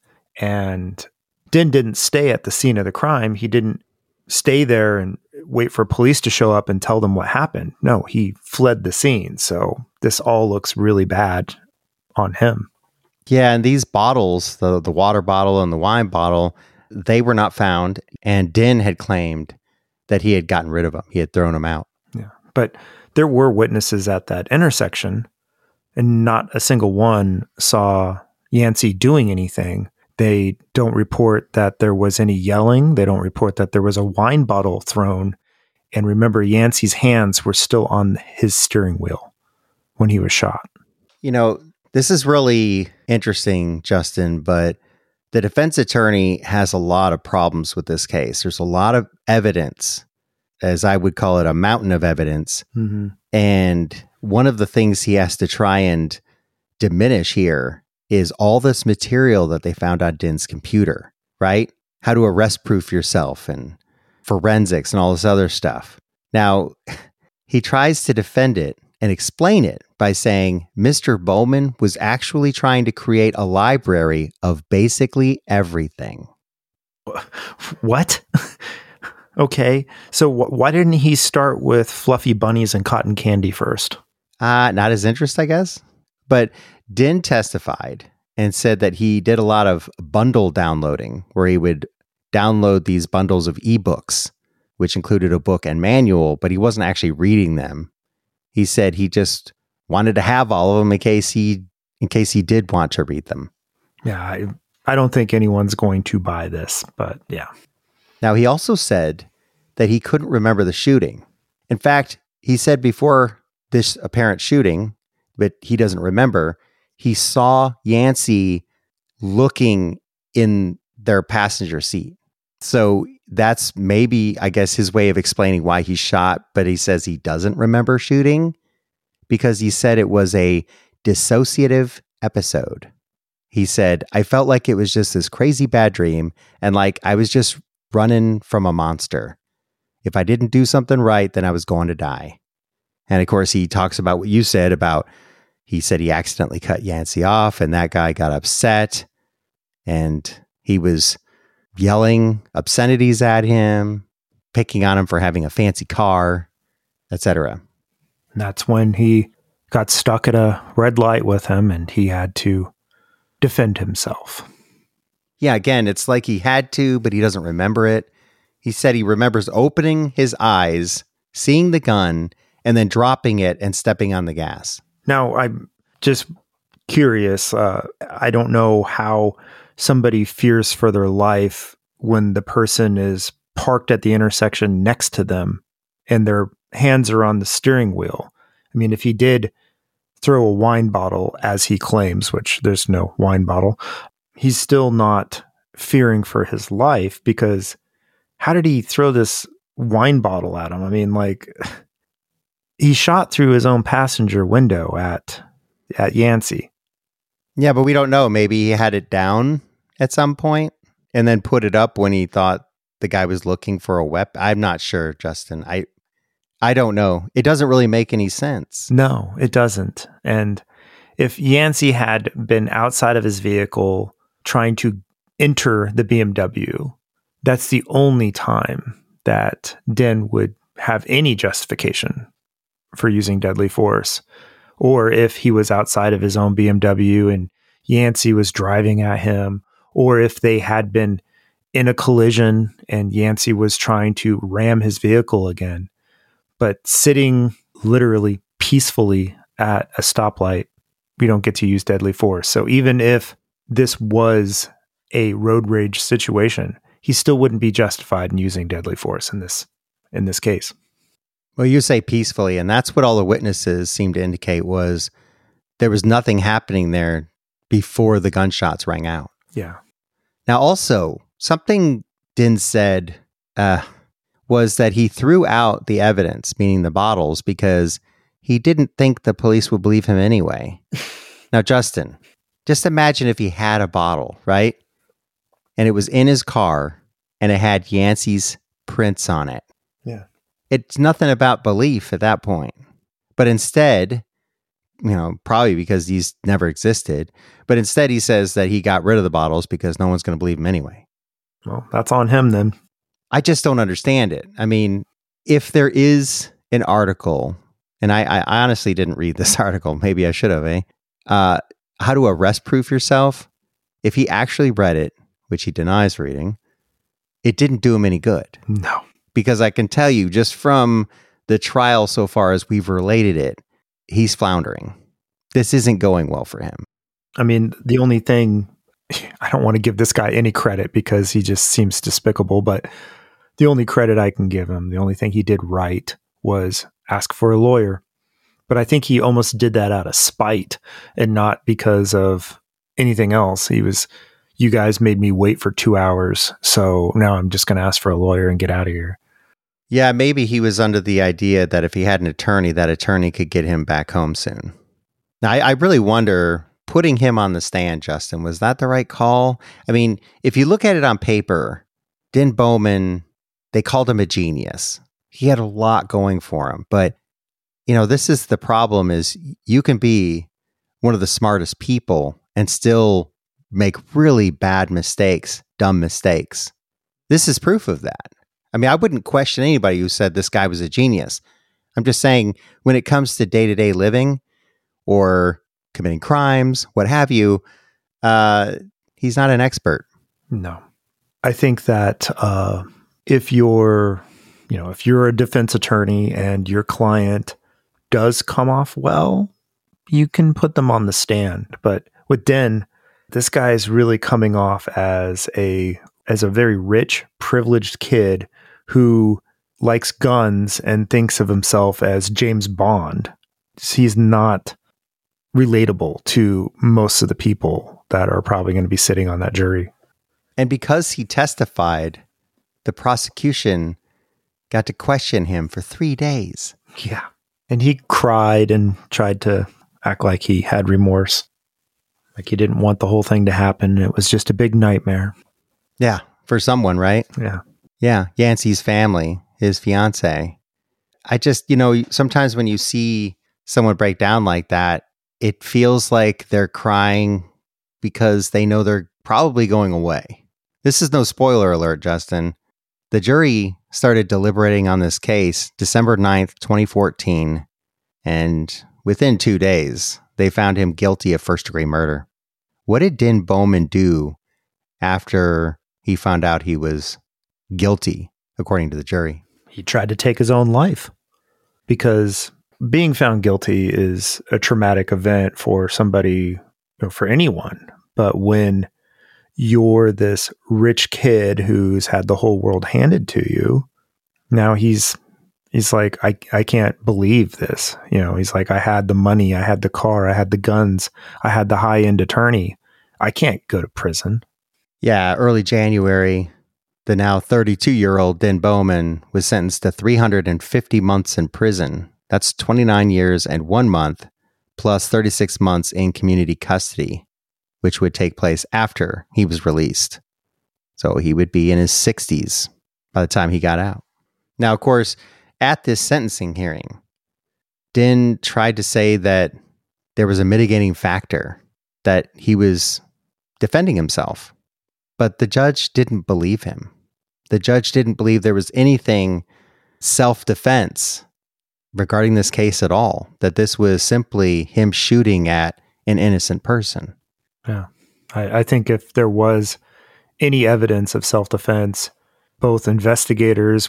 [SPEAKER 2] and Din didn't stay at the scene of the crime. He didn't stay there and wait for police to show up and tell them what happened. No, he fled the scene. So this all looks really bad on him.
[SPEAKER 1] Yeah, and these bottles, the water bottle and the wine bottle, they were not found. And Din had claimed that he had gotten rid of them. He had thrown them out.
[SPEAKER 2] Yeah, but there were witnesses at that intersection, and not a single one saw Yancey doing anything. They don't report that there was any yelling. They don't report that there was a wine bottle thrown. And remember, Yancey's hands were still on his steering wheel when he was shot.
[SPEAKER 1] You know, this is really interesting, Justin, but the defense attorney has a lot of problems with this case. There's a lot of evidence, as I would call it, a mountain of evidence.
[SPEAKER 2] Mm-hmm.
[SPEAKER 1] And one of the things he has to try and diminish here is all this material that they found on Din's computer, right? How to arrest proof yourself and forensics and all this other stuff. Now, he tries to defend it and explain it by saying Mr. Bowman was actually trying to create a library of basically everything.
[SPEAKER 2] What? Okay, so why didn't he start with fluffy bunnies and cotton candy first?
[SPEAKER 1] Not his interest, I guess. But Din testified and said that he did a lot of bundle downloading, where he would download these bundles of ebooks, which included a book and manual, but he wasn't actually reading them. He said he just wanted to have all of them in case he did want to read them.
[SPEAKER 2] Yeah, I don't think anyone's going to buy this, but yeah.
[SPEAKER 1] Now, he also said that he couldn't remember the shooting. In fact, he said before this apparent shooting, but he doesn't remember, he saw Yancey looking in their passenger seat. So that's maybe, I guess, his way of explaining why he shot, but he says he doesn't remember shooting because he said it was a dissociative episode. He said, I felt like it was just this crazy bad dream and like I was just running from a monster. If I didn't do something right, then I was going to die. And of course, he talks about what you said about, he said he accidentally cut Yancey off and that guy got upset and he was yelling obscenities at him, picking on him for having a fancy car, etc.
[SPEAKER 2] And that's when he got stuck at a red light with him and he had to defend himself.
[SPEAKER 1] Yeah, again, it's like he had to, but he doesn't remember it. He said he remembers opening his eyes, seeing the gun, and then dropping it and stepping on the gas.
[SPEAKER 2] Now, I'm just curious. I don't know how somebody fears for their life when the person is parked at the intersection next to them and their hands are on the steering wheel. I mean, if he did throw a wine bottle, as he claims, which there's no wine bottle, he's still not fearing for his life, because how did he throw this wine bottle at him? I mean, like, he shot through his own passenger window at Yancey.
[SPEAKER 1] Yeah, but we don't know. Maybe he had it down at some point and then put it up when he thought the guy was looking for a weapon. I'm not sure, Justin. I don't know. It doesn't really make any sense.
[SPEAKER 2] No, it doesn't. And if Yancey had been outside of his vehicle trying to enter the BMW, that's the only time that Den would have any justification for using deadly force. Or if he was outside of his own BMW and Yancey was driving at him, or if they had been in a collision and Yancey was trying to ram his vehicle again. But sitting literally peacefully at a stoplight, we don't get to use deadly force. So even if this was a road rage situation, he still wouldn't be justified in using deadly force in this case.
[SPEAKER 1] Well, you say peacefully, and that's what all the witnesses seem to indicate, was there was nothing happening there before the gunshots rang out.
[SPEAKER 2] Yeah.
[SPEAKER 1] Now, also, something Din said was that he threw out the evidence, meaning the bottles, because he didn't think the police would believe him anyway. Now, Justin, just imagine if he had a bottle, right? And it was in his car and it had Yancey's prints on it.
[SPEAKER 2] Yeah.
[SPEAKER 1] It's nothing about belief at that point. But instead, probably because these never existed, but instead he says that he got rid of the bottles because no one's going to believe him anyway.
[SPEAKER 2] Well, that's on him then.
[SPEAKER 1] I just don't understand it. I mean, if there is an article, and I honestly didn't read this article, maybe I should have, how to arrest proof yourself. If he actually read it, which he denies reading, it didn't do him any good.
[SPEAKER 2] No.
[SPEAKER 1] Because I can tell you, just from the trial so far as we've related it, he's floundering. This isn't going well for him.
[SPEAKER 2] I mean, the only thing, I don't want to give this guy any credit because he just seems despicable, but the only credit I can give him, the only thing he did right was ask for a lawyer. But I think he almost did that out of spite and not because of anything else. You guys made me wait for 2 hours, so now I'm just going to ask for a lawyer and get out of here.
[SPEAKER 1] Yeah, maybe he was under the idea that if he had an attorney, that attorney could get him back home soon. Now, I really wonder, putting him on the stand, Justin, was that the right call? I mean, if you look at it on paper, Din Bowman, they called him a genius. He had a lot going for him. But, this is the problem, is you can be one of the smartest people and still make really bad mistakes, dumb mistakes. This is proof of that. I mean, I wouldn't question anybody who said this guy was a genius. I'm just saying, when it comes to day-to-day living or committing crimes, what have you, he's not an expert.
[SPEAKER 2] No. I think that if you're a defense attorney and your client does come off well, you can put them on the stand. But with Den, this guy is really coming off as a very rich, privileged kid who likes guns and thinks of himself as James Bond. He's not relatable to most of the people that are probably going to be sitting on that jury.
[SPEAKER 1] And because he testified, the prosecution got to question him for 3 days.
[SPEAKER 2] Yeah. And he cried and tried to act like he had remorse. Like he didn't want the whole thing to happen. It was just a big nightmare.
[SPEAKER 1] Yeah, for someone, right?
[SPEAKER 2] Yeah.
[SPEAKER 1] Yeah, Yancey's family, his fiance. I just, sometimes when you see someone break down like that, it feels like they're crying because they know they're probably going away. This is no spoiler alert, Justin. The jury started deliberating on this case December 9th, 2014, and within 2 days, they found him guilty of first-degree murder. What did Din Bowman do after he found out he was guilty, according to the jury?
[SPEAKER 2] He tried to take his own life because being found guilty is a traumatic event for somebody, for anyone. But when you're this rich kid who's had the whole world handed to you, now he's like, I can't believe this. He's like, I had the money, I had the car, I had the guns, I had the high-end attorney. I can't go to prison.
[SPEAKER 1] Yeah, early January, the now 32-year-old Din Bowman was sentenced to 350 months in prison. That's 29 years and 1 month, plus 36 months in community custody, which would take place after he was released. So he would be in his 60s by the time he got out. Now, of course, at this sentencing hearing, Din tried to say that there was a mitigating factor, that he was defending himself. But the judge didn't believe him. The judge didn't believe there was anything self-defense regarding this case at all, that this was simply him shooting at an innocent person.
[SPEAKER 2] Yeah. I think if there was any evidence of self-defense, both investigators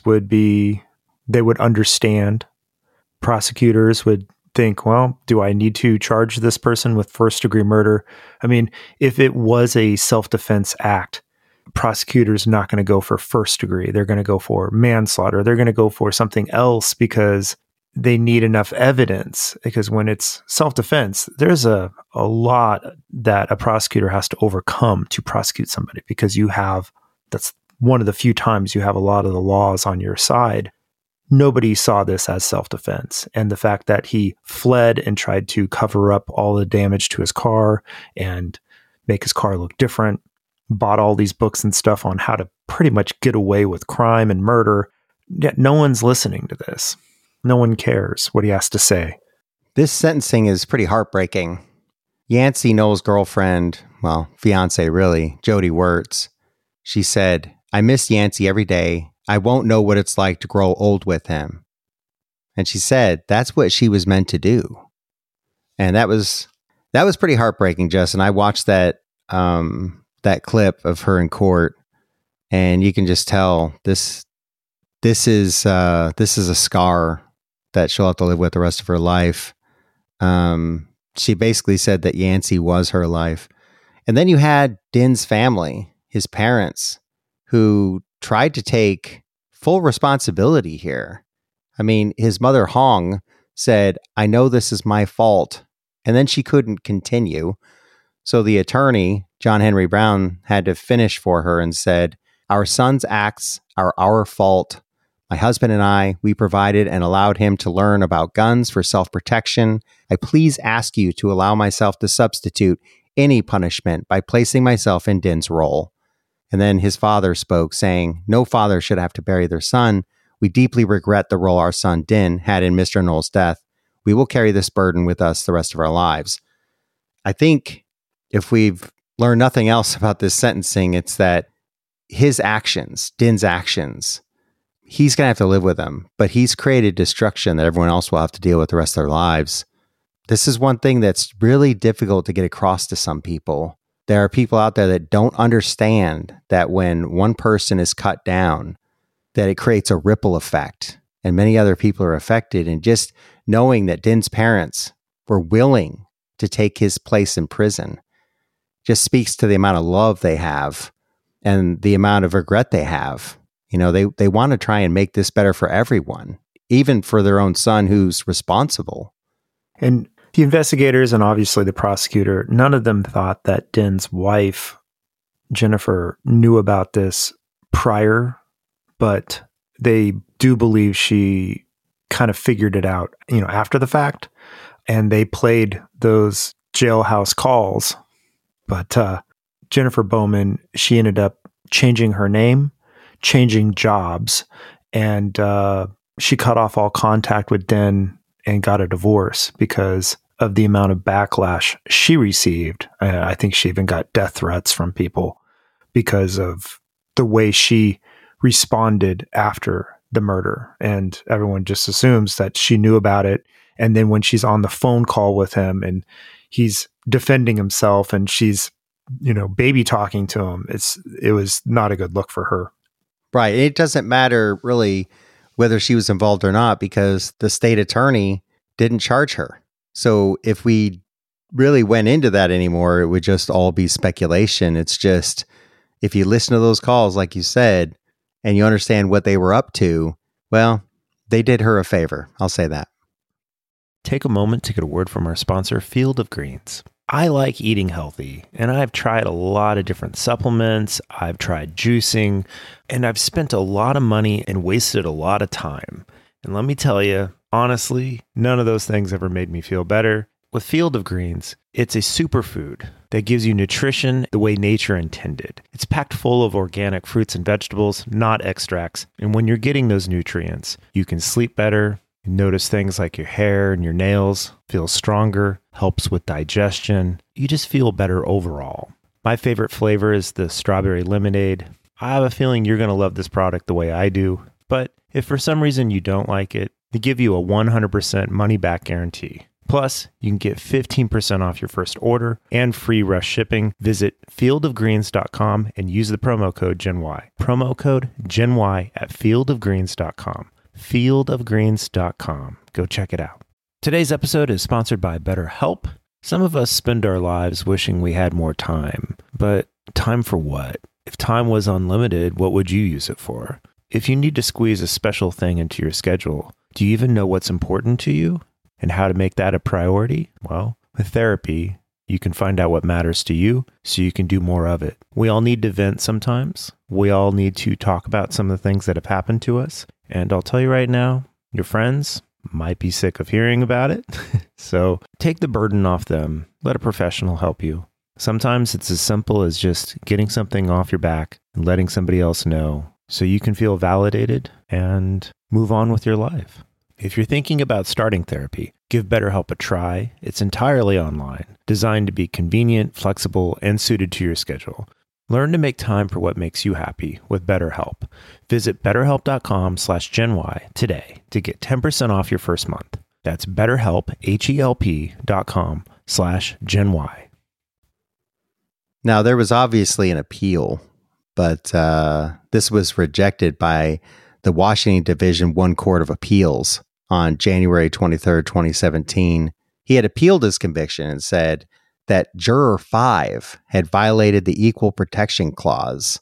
[SPEAKER 2] they would understand. Prosecutors would think, well, do I need to charge this person with first-degree murder? I mean, if it was a self-defense act, prosecutors not going to go for first degree. They're going to go for manslaughter. They're going to go for something else because they need enough evidence. Because when it's self-defense, there's a lot that a prosecutor has to overcome to prosecute somebody, because that's one of the few times you have a lot of the laws on your side. Nobody saw this as self-defense. And the fact that he fled and tried to cover up all the damage to his car and make his car look different, bought all these books and stuff on how to pretty much get away with crime and murder. Yet no one's listening to this. No one cares what he has to say.
[SPEAKER 1] This sentencing is pretty heartbreaking. Yancey Knowles' girlfriend, fiance really, Jody Wirtz, she said, "I miss Yancey every day. I won't know what it's like to grow old with him." And she said that's what she was meant to do. And that was pretty heartbreaking, Justin. I watched that clip of her in court, and you can just tell this is a scar that she'll have to live with the rest of her life. She basically said that Yancey was her life. And then you had Din's family, his parents, who tried to take full responsibility here. I mean, his mother, Hong, said, "I know this is my fault." And then she couldn't continue. So the attorney, John Henry Brown, had to finish for her and said, "Our son's acts are our fault. My husband and I, we provided and allowed him to learn about guns for self-protection. I please ask you to allow myself to substitute any punishment by placing myself in Din's role." And then his father spoke, saying, "No father should have to bury their son. We deeply regret the role our son Din had in Mr. Knowles' death. We will carry this burden with us the rest of our lives." I think if we've learned nothing else about this sentencing, it's that his actions, Din's actions, he's going to have to live with them, but he's created destruction that everyone else will have to deal with the rest of their lives. This is one thing that's really difficult to get across to some people. There are people out there that don't understand that when one person is cut down, that it creates a ripple effect and many other people are affected. And just knowing that Din's parents were willing to take his place in prison just speaks to the amount of love they have and the amount of regret they have. You know, they want to try and make this better for everyone, even for their own son who's responsible.
[SPEAKER 2] And the investigators and obviously the prosecutor, none of them thought that Din's wife, Jennifer, knew about this prior, but they do believe she kind of figured it out, after the fact. And they played those jailhouse calls. But Jennifer Bowman, she ended up changing her name, changing jobs, and she cut off all contact with Din and got a divorce because of the amount of backlash she received. I think she even got death threats from people because of the way she responded after the murder. And everyone just assumes that she knew about it. And then when she's on the phone call with him and he's defending himself and she's, baby talking to him, it was not a good look for her.
[SPEAKER 1] Right. It doesn't matter really whether she was involved or not, because the state attorney didn't charge her. So if we really went into that anymore, it would just all be speculation. It's just, if you listen to those calls, like you said, and you understand what they were up to, well, they did her a favor. I'll say that.
[SPEAKER 3] Take a moment to get a word from our sponsor, Field of Greens. I like eating healthy, and I've tried a lot of different supplements. I've tried juicing, and I've spent a lot of money and wasted a lot of time. And let me tell you, honestly, none of those things ever made me feel better. With Field of Greens, it's a superfood that gives you nutrition the way nature intended. It's packed full of organic fruits and vegetables, not extracts. And when you're getting those nutrients, you can sleep better. You notice things like your hair and your nails feel stronger, helps with digestion. You just feel better overall. My favorite flavor is the strawberry lemonade. I have a feeling you're going to love this product the way I do. But if for some reason you don't like it, they give you a 100% money-back guarantee. Plus, you can get 15% off your first order and free rush shipping. Visit fieldofgreens.com and use the promo code GenY. Promo code GenY at fieldofgreens.com. Fieldofgreens.com. Go check it out. Today's episode is sponsored by BetterHelp. Some of us spend our lives wishing we had more time, but time for what? If time was unlimited, what would you use it for? If you need to squeeze a special thing into your schedule, do you even know what's important to you and how to make that a priority? Well, with therapy, you can find out what matters to you so you can do more of it. We all need to vent sometimes. We all need to talk about some of the things that have happened to us. And I'll tell you right now, your friends might be sick of hearing about it. So take the burden off them. Let a professional help you. Sometimes it's as simple as just getting something off your back and letting somebody else know so you can feel validated and move on with your life. If you're thinking about starting therapy, give BetterHelp a try. It's entirely online, designed to be convenient, flexible, and suited to your schedule. Learn to make time for what makes you happy with BetterHelp. Visit betterhelp.com/GenY today to get 10% off your first month. That's BetterHelp, HELP.com/GenY.
[SPEAKER 1] Now, there was obviously an appeal, but this was rejected by the Washington Division I Court of Appeals on January 23rd, 2017. He had appealed his conviction and said that Juror 5 had violated the Equal Protection Clause.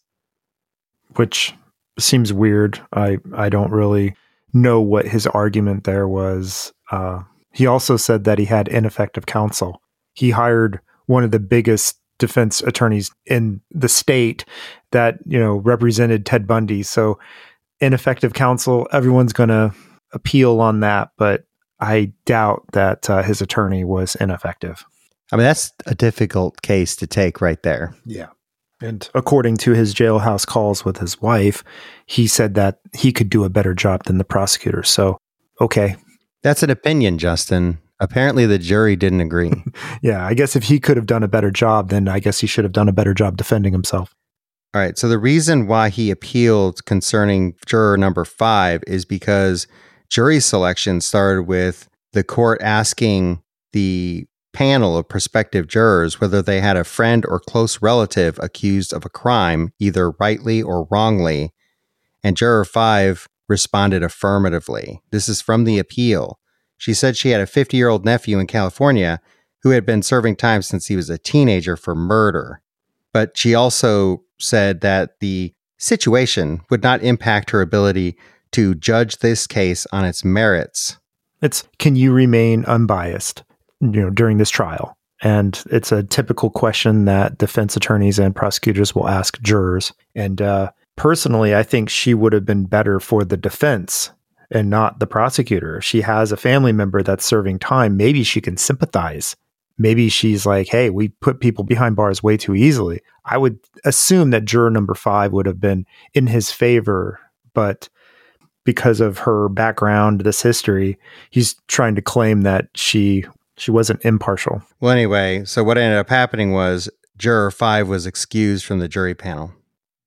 [SPEAKER 2] Which seems weird. I don't really know what his argument there was. He also said that he had ineffective counsel. He hired one of the biggest defense attorneys in the state that, represented Ted Bundy. So ineffective counsel, everyone's going to appeal on that, but I doubt that his attorney was ineffective.
[SPEAKER 1] I mean, that's a difficult case to take right there.
[SPEAKER 2] Yeah. And according to his jailhouse calls with his wife, he said that he could do a better job than the prosecutor. So, okay.
[SPEAKER 1] That's an opinion, Justin. Apparently the jury didn't agree.
[SPEAKER 2] Yeah, I guess if he could have done a better job, then I guess he should have done a better job defending himself.
[SPEAKER 1] All right. So the reason why he appealed concerning juror number 5 is because jury selection started with the court asking the panel of prospective jurors whether they had a friend or close relative accused of a crime, either rightly or wrongly. And juror 5 responded affirmatively. This is from the appeal. She said she had a 50-year-old nephew in California who had been serving time since he was a teenager for murder. But she also said that the situation would not impact her ability to judge this case on its merits.
[SPEAKER 2] It's, can you remain unbiased, during this trial? And it's a typical question that defense attorneys and prosecutors will ask jurors. And personally, I think she would have been better for the defense and not the prosecutor. If she has a family member that's serving time, maybe she can sympathize. Maybe she's like, hey, we put people behind bars way too easily. I would assume that juror number 5 would have been in his favor, but because of her background, this history, he's trying to claim that she wasn't impartial.
[SPEAKER 1] Well, anyway, so what ended up happening was juror 5 was excused from the jury panel.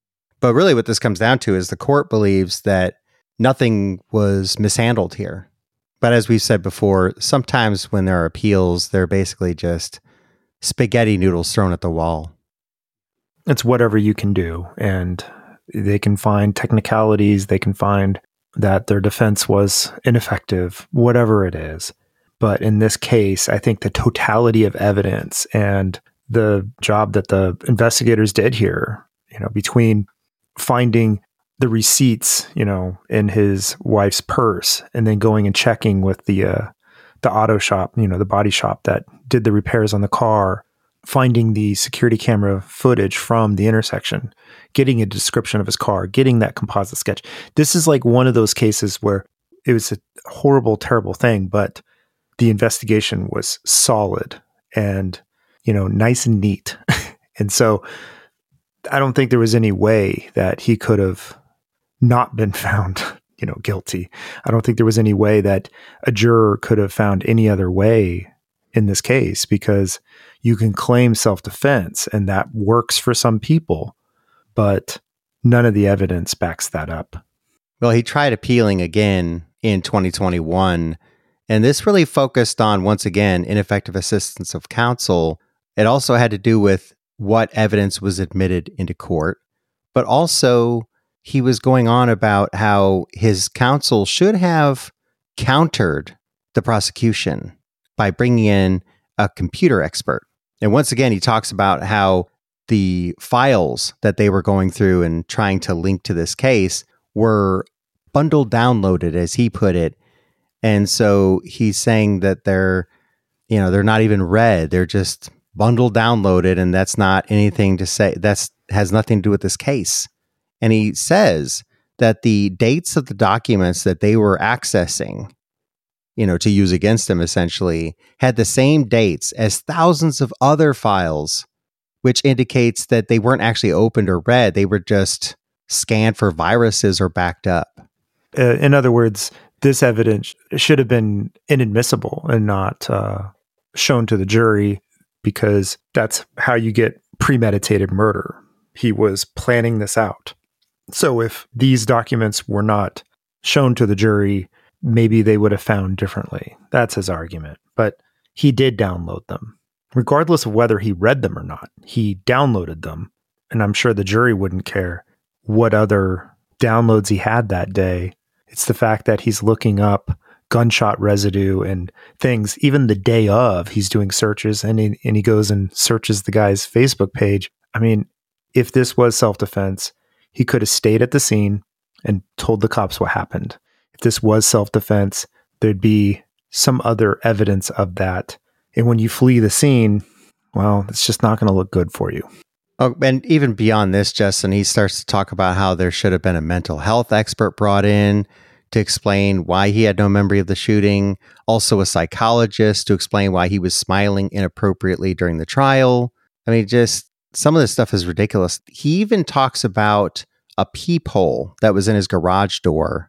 [SPEAKER 1] But really what this comes down to is the court believes that nothing was mishandled here. But as we've said before, sometimes when there are appeals, they're basically just spaghetti noodles thrown at the wall.
[SPEAKER 2] It's whatever you can do. And they can find technicalities. They can find that their defense was ineffective, whatever it is. But in this case, I think the totality of evidence and the job that the investigators did here, between finding the receipts, in his wife's purse and then going and checking with the auto shop, the body shop that did the repairs on the car, finding the security camera footage from the intersection, getting a description of his car, getting that composite sketch. This is like one of those cases where it was a horrible, terrible thing, but the investigation was solid and, nice and neat. And so I don't think there was any way that he could have not been found, guilty. I don't think there was any way that a juror could have found any other way in this case, because you can claim self-defense and that works for some people, but none of the evidence backs that up.
[SPEAKER 1] Well, he tried appealing again in 2021, and this really focused on, once again, ineffective assistance of counsel. It also had to do with what evidence was admitted into court, but also he was going on about how his counsel should have countered the prosecution by bringing in a computer expert. And once again, he talks about how the files that they were going through and trying to link to this case were bundled downloaded, as he put it. And so he's saying that they're not even read. They're just bundled downloaded, and that's not anything to say. That's has nothing to do with this case. And he says that the dates of the documents that they were accessing, to use against him essentially, had the same dates as thousands of other files, which indicates that they weren't actually opened or read. They were just scanned for viruses or backed up.
[SPEAKER 2] In other words, this evidence should have been inadmissible and not shown to the jury, because that's how you get premeditated murder. He was planning this out. So if these documents were not shown to the jury, maybe they would have found differently. That's his argument. But he did download them. Regardless of whether he read them or not, he downloaded them. And I'm sure the jury wouldn't care what other downloads he had that day. It's the fact that he's looking up gunshot residue and things. Even the day of, he's doing searches, and he goes and searches the guy's Facebook page. I mean, if this was self-defense, he could have stayed at the scene and told the cops what happened. If this was self-defense, there'd be some other evidence of that. And when you flee the scene, well, it's just not going to look good for you.
[SPEAKER 1] Oh, and even beyond this, Justin, he starts to talk about how there should have been a mental health expert brought in to explain why he had no memory of the shooting. Also a psychologist to explain why he was smiling inappropriately during the trial. I mean, just some of this stuff is ridiculous. He even talks about a peephole that was in his garage door.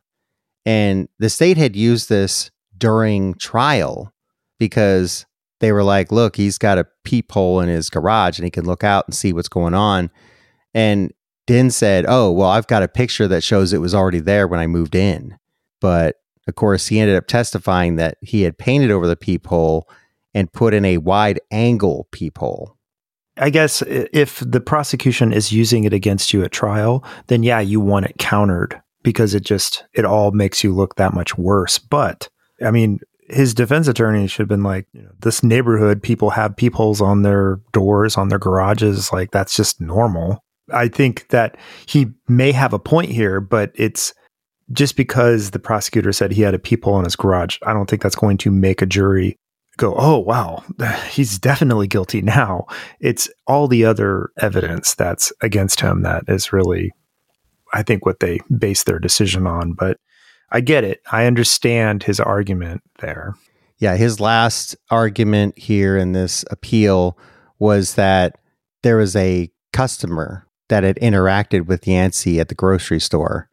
[SPEAKER 1] And the state had used this during trial because they were like, look, he's got a peephole in his garage and he can look out and see what's going on. And Din said, oh, well, I've got a picture that shows it was already there when I moved in. But of course, he ended up testifying that he had painted over the peephole and put in a wide angle peephole.
[SPEAKER 2] I guess if the prosecution is using it against you at trial, then yeah, you want it countered, because it all makes you look that much worse. But I mean, his defense attorney should have been like, this neighborhood, people have peepholes on their doors, on their garages. Like, that's just normal. I think that he may have a point here, but it's just because the prosecutor said he had a peephole in his garage, I don't think that's going to make a jury go, oh, wow, he's definitely guilty now. It's all the other evidence that's against him that is really, I think, what they base their decision on. But I get it. I understand his argument there.
[SPEAKER 1] Yeah, his last argument here in this appeal was that there was a customer that had interacted with Yancey at the grocery store,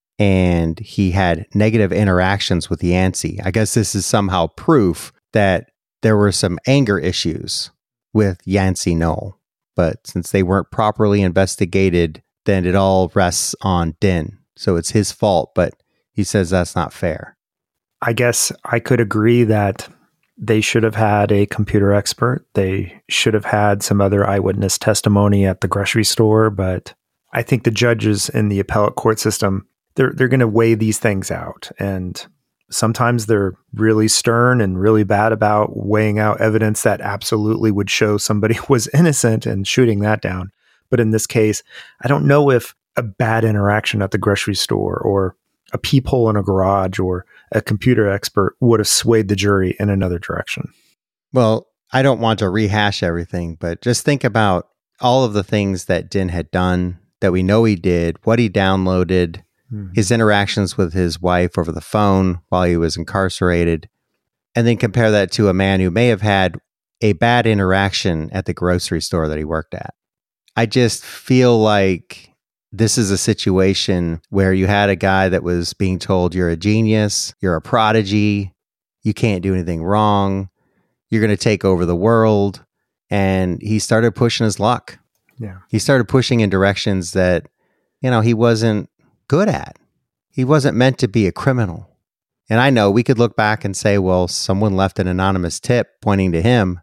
[SPEAKER 1] and he had negative interactions with Yancey. I guess this is somehow proof that there were some anger issues with Yancey Knoll. But since they weren't properly investigated then it all rests on Din. So it's his fault, but he says that's not fair.
[SPEAKER 2] I guess I could agree that they should have had a computer expert. They should have had some other eyewitness testimony at the grocery store, but I think the judges in the appellate court system, they're going to weigh these things out. And sometimes they're really stern and really bad about weighing out evidence that absolutely would show somebody was innocent and shooting that down. But in this case, I don't know if a bad interaction at the grocery store or a peephole in a garage or a computer expert would have swayed the jury in another direction.
[SPEAKER 1] Well, I don't want to rehash everything, but just think about all of the things that Din had done that we know he did, what he downloaded, his interactions with his wife over the phone while he was incarcerated, and then compare that to a man who may have had a bad interaction at the grocery store that he worked at. I just feel like this is a situation where you had a guy that was being told you're a genius, you're a prodigy, you can't do anything wrong, you're going to take over the world. And he started pushing his luck.
[SPEAKER 2] Yeah.
[SPEAKER 1] He started pushing in directions that, he wasn't good at. He wasn't meant to be a criminal. And I know we could look back and say, well, someone left an anonymous tip pointing to him,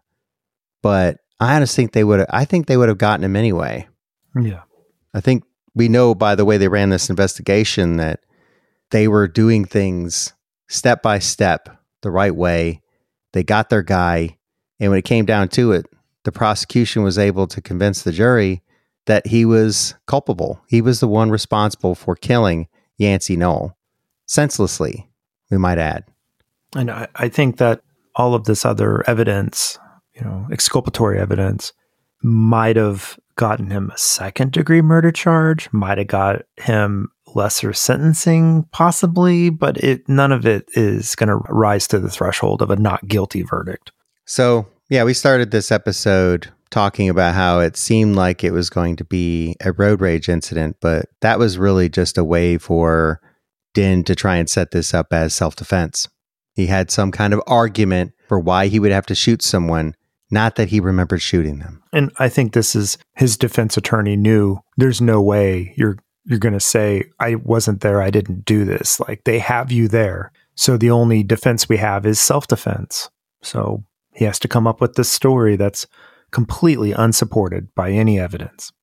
[SPEAKER 1] but I honestly think they would have gotten him anyway.
[SPEAKER 2] Yeah.
[SPEAKER 1] I think we know by the way they ran this investigation that they were doing things step by step the right way. They got their guy. And when it came down to it, the prosecution was able to convince the jury that he was culpable. He was the one responsible for killing Yancey Knoll. Senselessly, we might add.
[SPEAKER 2] And I think that all of this other evidence, exculpatory evidence, might have gotten him a second-degree murder charge, might have got him lesser sentencing, possibly, but none of it is going to rise to the threshold of a not guilty verdict.
[SPEAKER 1] So, yeah, we started this episode talking about how it seemed like it was going to be a road rage incident, but that was really just a way for Din to try and set this up as self-defense. He had some kind of argument for why he would have to shoot someone, not that he remembered shooting them.
[SPEAKER 2] And I think this is his defense attorney knew there's no way you're going to say, I wasn't there, I didn't do this. Like, they have you there. So the only defense we have is self-defense. So he has to come up with this story that's completely unsupported by any evidence.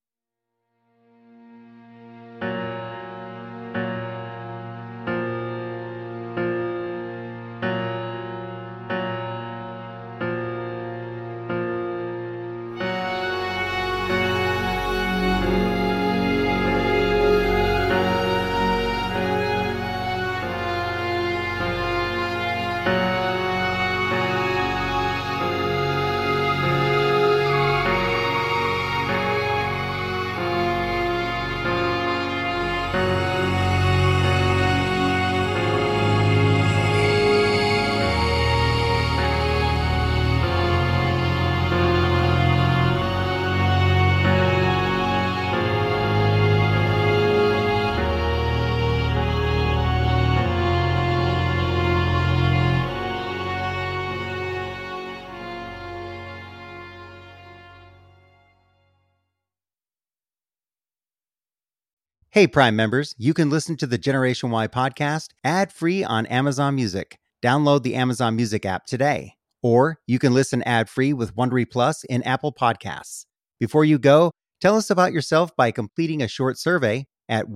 [SPEAKER 1] Hey, Prime members, you can listen to the Generation Y podcast ad-free on Amazon Music. Download the Amazon Music app today. Or you can listen ad-free with Wondery Plus in Apple Podcasts. Before you go, tell us about yourself by completing a short survey at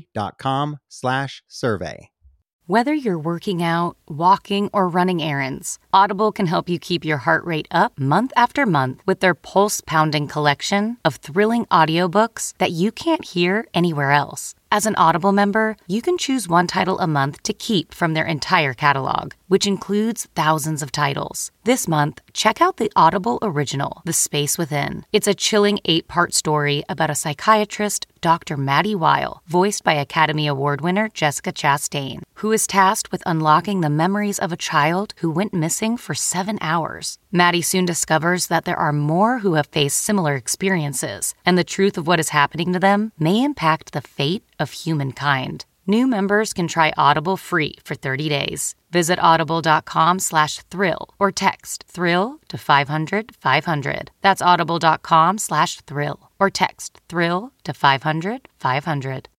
[SPEAKER 1] Wondery.com/survey.
[SPEAKER 8] Whether you're working out, walking, or running errands, Audible can help you keep your heart rate up month after month with their pulse-pounding collection of thrilling audiobooks that you can't hear anywhere else. As an Audible member, you can choose one title a month to keep from their entire catalog, which includes thousands of titles. This month, check out the Audible original, The Space Within. It's a chilling 8-part story about a psychiatrist, Dr. Maddie Weil, voiced by Academy Award winner Jessica Chastain, who is tasked with unlocking the memories of a child who went missing for 7 hours. Maddie soon discovers that there are more who have faced similar experiences, and the truth of what is happening to them may impact the fate of humankind. New members can try Audible free for 30 days. Visit audible.com/thrill or text thrill to 500-500. That's audible.com/thrill or text THRILL to 500 500.